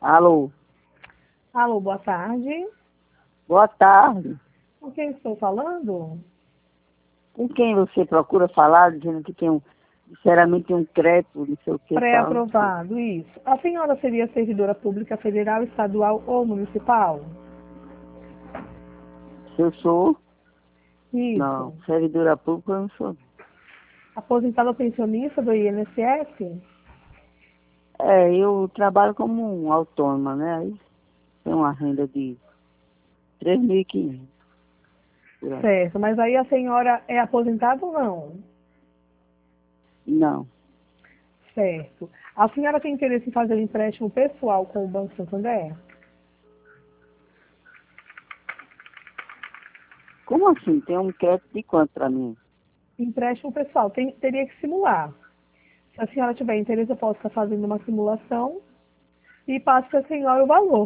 Alô, Alô, boa tarde. boa tarde. Com quem estou falando? Com quem você procura falar, dizendo que tem sinceramente, um crédito, não sei o que tal, não sei. Pré-aprovado, isso. A senhora seria servidora pública federal, estadual ou municipal? Se eu sou, Isso. não, servidora pública eu não sou. Aposentada ou pensionista do INSS? Eu trabalho como um autônoma, né? Aí tem uma renda de 3.500 por aí. Certo, mas aí a senhora é aposentada ou não? Não. Certo. A senhora tem interesse em fazer um empréstimo pessoal com o Banco Santander? Como assim? Tem um crédito de quanto para mim? Empréstimo pessoal, teria que simular. Se a senhora tiver interesse, eu posso estar fazendo uma simulação e passo para a senhora o valor.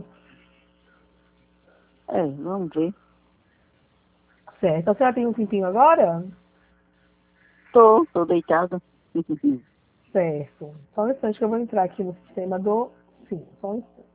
Vamos ver. Certo. A senhora tem um tempinho agora? Tô deitada. Certo. Só um instante que eu vou entrar aqui no sistema do... Sim, só um instante.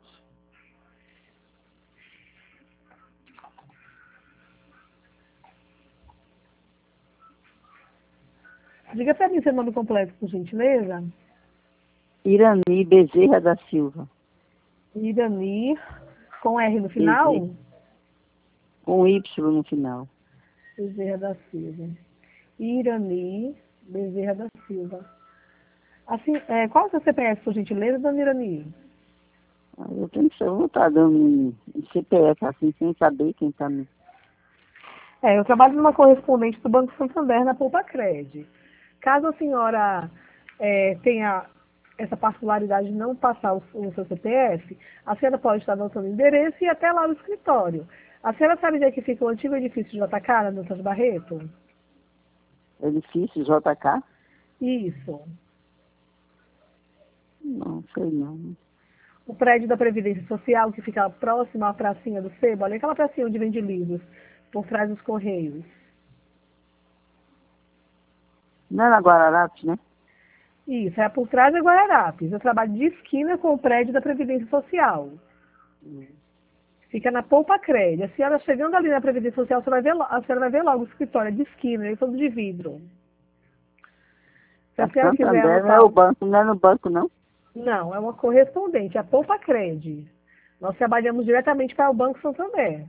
Diga para mim seu nome completo, por gentileza. Irani Bezerra da Silva. Iranir, com R no Bezerra, final? com Y no final. Bezerra da Silva. Irani Bezerra da Silva. Assim, qual é o seu CPF, por gentileza, dona Irani? Eu tenho que eu vou estar dando um CPF assim, sem saber quem está me. Eu trabalho numa correspondente do Banco Santander na Poupa-Cred. Caso a senhora tenha essa particularidade de não passar o seu CPF, a senhora pode estar anotando o endereço e ir até lá no escritório. A senhora sabe onde é que fica o antigo edifício JK, na Doutor Barreto? Edifício JK? Isso. Não, sei não. O prédio da Previdência Social, que fica próximo à pracinha do Sebo, ali aquela pracinha onde vende livros, por trás dos Correios. Não é na Guararapes, né? Isso, é por trás da Guararapes. Eu trabalho de esquina com o prédio da Previdência Social. Fica na Poupa Cred. A senhora chegando ali na Previdência Social, a senhora vai ver logo o escritório é de esquina, ele é todo de vidro. Se a A senhora quiser Santander não é anotar. o banco, não é no banco, não. Não, é uma correspondente, é a Poupa Cred. Nós trabalhamos diretamente para o Banco Santander.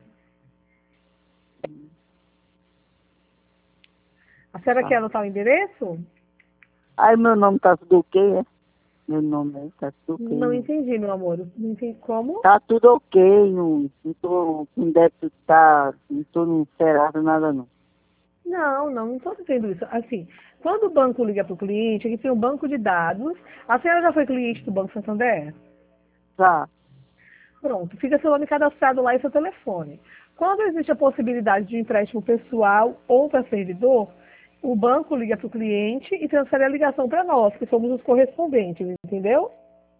A senhora quer Tá. anotar o endereço? Aí meu nome tá tudo ok, é? Meu nome aí tá tudo ok. Não entendi, meu amor. Não entendi como? Tá tudo ok, não tô com débito, não tô no cerrado, nada não. Não estou dizendo isso. Assim, quando o banco liga para o cliente, ele tem um banco de dados. A senhora já foi cliente do Banco Santander? Tá, Pronto, fica seu nome cadastrado lá e seu telefone. Quando existe a possibilidade de empréstimo pessoal ou para servidor, o banco liga para o cliente e transfere a ligação para nós, que somos os correspondentes, entendeu?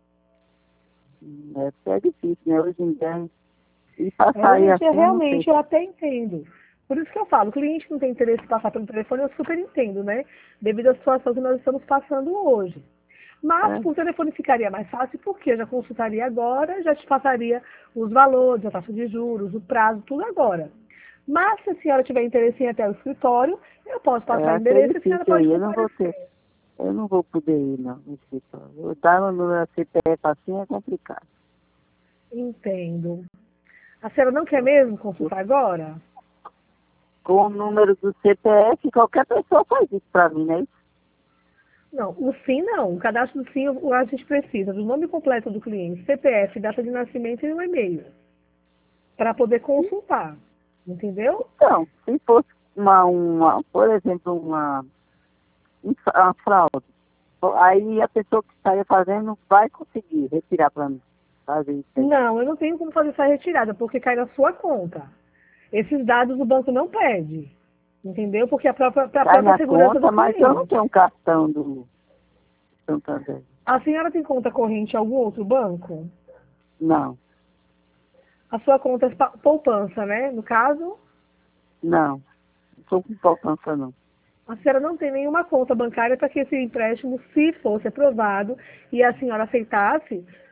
é difícil, né? Hoje em dia, e passar aí Hoje, assim, eu não sei. realmente, eu até entendo. Por isso que eu falo, o cliente que não tem interesse em passar pelo telefone, eu super entendo, né? Devido à situação que nós estamos passando hoje. Mas É, por telefone ficaria mais fácil, porque eu já consultaria agora, já te passaria os valores, a taxa de juros, o prazo, tudo agora. Mas se a senhora tiver interesse em ir até o escritório, eu posso passar o acho que é endereço e a senhora difícil aí, pode eu não vou ter. comparecer. Eu não vou poder ir, não, no escritório. Eu dar no meu CPF assim é complicado. Entendo. A senhora não quer Eu- mesmo eu- consultar agora? com o número do CPF, qualquer pessoa faz isso pra mim, né? Não, o SIM não. O cadastro do SIM a gente precisa do nome completo do cliente, CPF, data de nascimento e um e-mail, para poder consultar. Entendeu? Então, se fosse por exemplo, uma fraude, aí a pessoa que estaria fazendo vai conseguir retirar para mim, fazer isso aí. Não, eu não tenho como fazer essa retirada, porque cai na sua conta. Esses dados o banco não pede. Entendeu? Porque para a Cai própria na segurança do conta, mas eu não cliente. tenho um cartão do Santander. A senhora tem conta corrente em algum outro banco? Não, A sua conta é poupança, né? No caso, não. Não sou com poupança, não. a senhora não tem nenhuma conta bancária para que esse empréstimo, se fosse aprovado e a senhora aceitasse,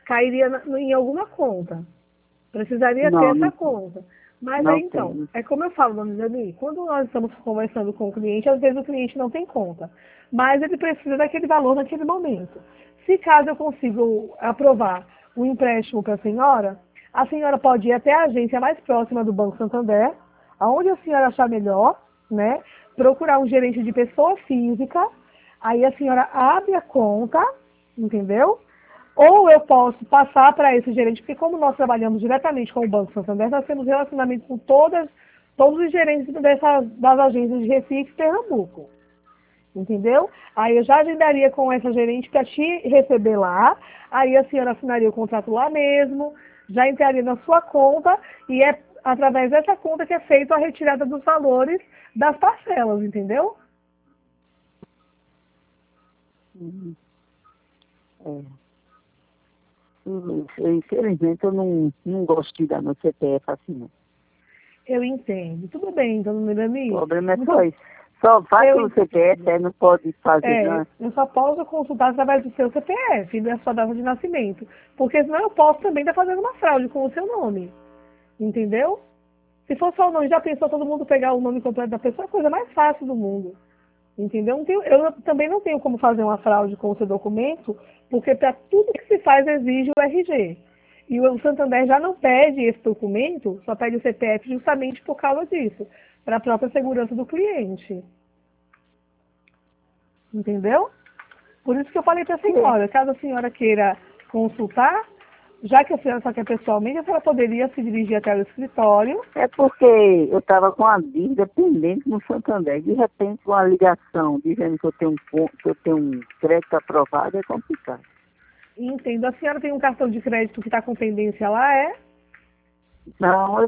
cairia em alguma conta. Precisaria ter essa conta. Mas aí, então, é como eu falo, dona Dani, quando nós estamos conversando com o cliente, às vezes o cliente não tem conta, mas ele precisa daquele valor naquele momento. Se caso eu consigo aprovar o empréstimo para a senhora pode ir até a agência mais próxima do Banco Santander, aonde a senhora achar melhor, né? Procurar um gerente de pessoa física, aí a senhora abre a conta, entendeu? Ou eu posso passar para esse gerente, porque como nós trabalhamos diretamente com o Banco Santander, nós temos relacionamento com todos os gerentes das agências de Recife e Pernambuco. Entendeu? Aí eu já agendaria com essa gerente para te receber lá, aí a senhora assinaria o contrato lá mesmo, já entraria na sua conta e é através dessa conta que é feita a retirada dos valores das parcelas, entendeu? É. Infelizmente eu não gosto de dar meu CPF assim, não. Eu entendo. Tudo bem, dona Melanie. O problema é só isso. Só faz o CPF, não pode fazer, não. Eu só posso consultar através do seu CPF e da sua data de nascimento. Porque senão eu posso também estar fazendo uma fraude com o seu nome. Entendeu? Se for só o nome, já pensou todo mundo pegar o nome completo da pessoa? É a coisa mais fácil do mundo. Entendeu? Eu também não tenho como fazer uma fraude com o seu documento, porque para tudo que se faz exige o RG. E o Santander já não pede esse documento, só pede o CPF justamente por causa disso, para a própria segurança do cliente. Entendeu? Por isso que eu falei para a senhora, caso a senhora queira consultar, já que a senhora só quer pessoalmente, a senhora poderia se dirigir até o escritório. É porque eu estava com a dívida pendente no Santander. De repente, uma ligação dizendo que eu tenho um crédito aprovado é complicado. Entendo. A senhora tem um cartão de crédito que está com pendência lá, é? Não,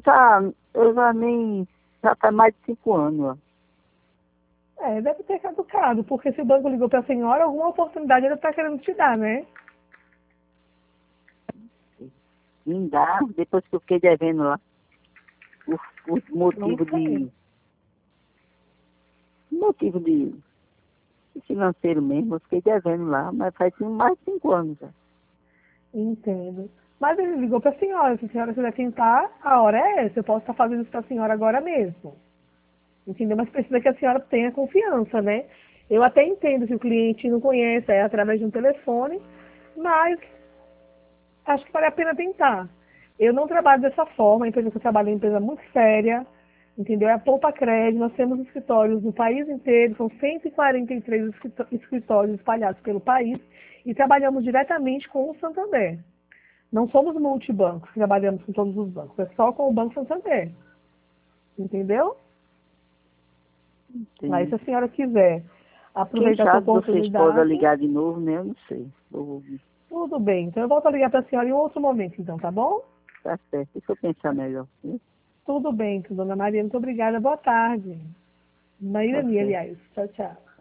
já faz mais de 5 anos. Ó. Deve ter caducado, porque se o banco ligou para a senhora, alguma oportunidade ele está querendo te dar, né? Me dá, depois que eu fiquei devendo lá, por motivo de financeiro mesmo, eu fiquei devendo lá, mas faz mais de 5 anos já. Entendo. Mas ele ligou para a senhora, se a senhora quiser tentar, a hora é essa, eu posso estar fazendo isso para a senhora agora mesmo. Entendeu? Mas precisa que a senhora tenha confiança, né? Eu até entendo se o cliente não conhece, é através de um telefone, mas acho que vale a pena tentar. Eu não trabalho dessa forma, a empresa que eu trabalho é uma empresa muito séria, entendeu? É a Poupa Crédito, nós temos escritórios no país inteiro, são 143 escritórios espalhados pelo país e trabalhamos diretamente com o Santander. Não somos multibancos, que trabalhamos com todos os bancos, é só com o Banco Santander. Entendeu? Entendi. Aí se a senhora quiser aproveitar essa oportunidade... Vocês podem ligar de novo, né? Eu não sei. Tudo bem, então eu volto a ligar para a senhora em outro momento, então, tá bom? Tá certo, deixa eu pensar melhor. Né? Tudo bem, dona Maria, muito obrigada, boa tarde. Maíra, aliás, tchau, tchau.